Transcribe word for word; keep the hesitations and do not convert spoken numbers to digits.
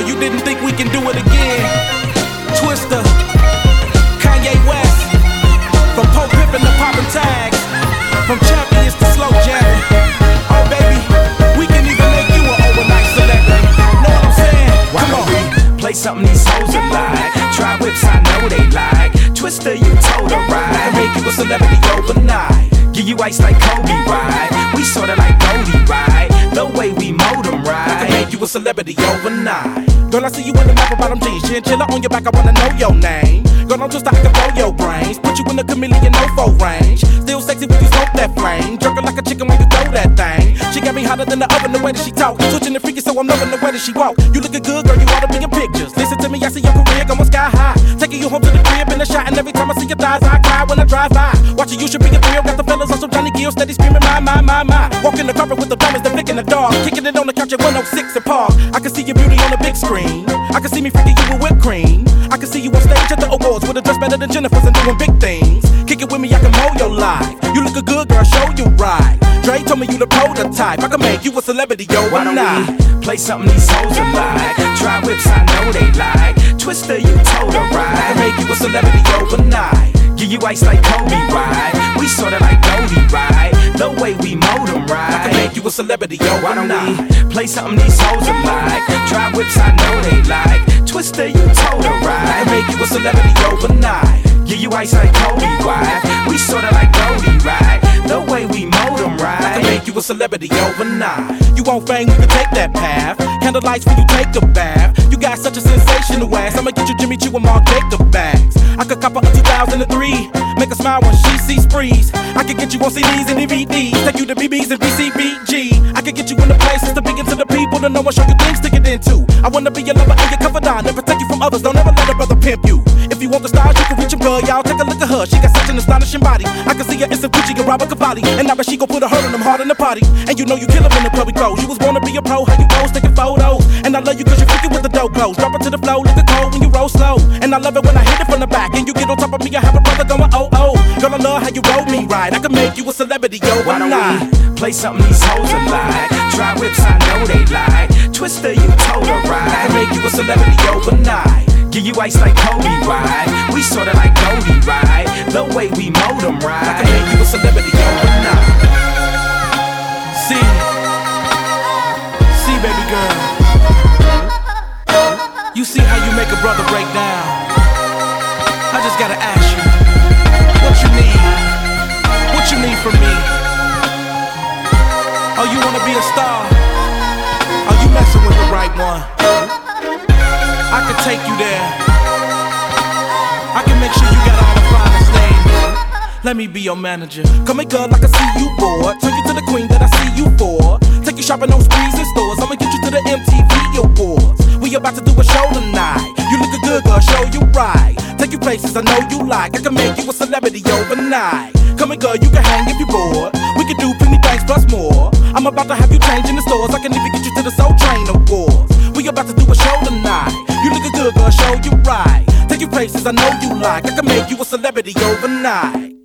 you didn't think we can do it again. Twister, Kanye West, from Pope Pippin to poppin' tags, from champions to slow jamming. Oh baby, we can even make you an overnight celebrity. Know what I'm saying? Why Come don't on. we play something these hoes are like? Try whips, I know they like. Twister, you told her right. I can make you a celebrity overnight. Give you ice like Kobe, right? We sorta like Goldie, right? The way we mold them, right? I can make you a celebrity overnight. Girl, I see you in the map bottom jeans, chinchilla on your back, I wanna know your name. Girl, I'm just I can blow your brains, put you in the chameleon no-fo range. Still sexy when you smoke that flame, jerking like a chicken when you throw that thing. She got me hotter than the oven, the way that she talk, switching the freaky, so I'm loving the way that she walk. You looking good, girl, you oughta be in pictures. Listen to me, I see your career going sky high, taking you home to the crib in a shot, and every time I see your thighs, I cry when I drive by. Watching you should be a thrill, got the fellas on some Johnny Gill, steady screaming my, my, my, my. Walking the carpet with the diamonds, the flicking the dog, kicking it on the couch at one oh six and Park. I can see your beauty on the big screen. I can see me freaking you with whipped cream. I can see you on stage at the awards with a dress better than Jennifer's and doing big things. Kick it with me, I can mold your life. You look a good girl, show you right. Dre told me you the prototype. I can make you a celebrity overnight. Why don't we play something these hoes are like? Try whips, I know they like. Twister, you told her right. I can make you a celebrity overnight. Give you ice like Kobe, right? We sorta like Goldie, right? The way we mold them, right? I can make you a celebrity overnight. Why don't we play something these hoes are like? Try whips, I know they like. Twister, you told her right. I can make you a celebrity overnight. Give you ice like Kobe, right? We sorta like Goldie, right? The way we mold them, right? I can make you a celebrity overnight. You won't fame, you can take that path. Candlelights when you take a bath. You got such a sensational ass. I'ma get you Jimmy Choo and Mark Jacob bags. I could cop her a two thousand three. Make her smile when she sees sprees. I could get you on C Ds and D V Ds. Take you to B Bs and B C B G. I could get you in the places to begin to the people to know and show you things to get into. I wanna be your lover and your confidant and protect you from others. Don't ever let a brother pimp you. If you want the stars, you can reach him, girl. Y'all take a look at her. She got such an astonishing body. I can see her in some Gucci and Robert Cavalli. And now she gon' put a hurt on them hard in the party. And you know you kill 'em in the club we clothes. You was born to be a pro, how you pose, taking photos. And I love you cause you freaking with the dope clothes. Drop it to the flow, look cold when you roll slow. And I love it when I hit it from the back. And you get on top of me, I have a brother going oh oh. Girl, I love how you roll me right. I can make you a celebrity overnight. Why don't we play something these hoes are like? Try whips, I know they like. Twister, you told her right. I can make you a celebrity overnight. Give you ice like Kobe, right? We sorta like Goldie, right? The way we mold them, right? I can make you a celebrity overnight. See, see, baby girl. You see how you make a brother break down. I just gotta ask you, what you need? What you need from me? Oh, you wanna be a star? Oh, you messing with the right one. I can take you there. I can make sure you got all the finest names. Let me be your manager. Come here, girl, I can see you bored. Turn you to the queen that I see you for. Take you shopping on sprees and stores. I'ma get you to the M T V Awards. We about to do a show tonight. You look good, girl, show you right. Take you places I know you like. I can make you a celebrity overnight. Come here, girl, you can hang if you're bored. We can do plenty things plus more. I'm about to have you change in the stores. I can even get you to the Soul Train Awards. We about to do a show tonight. You look good, girl, show you right. Take you places I know you like. I can make you a celebrity overnight.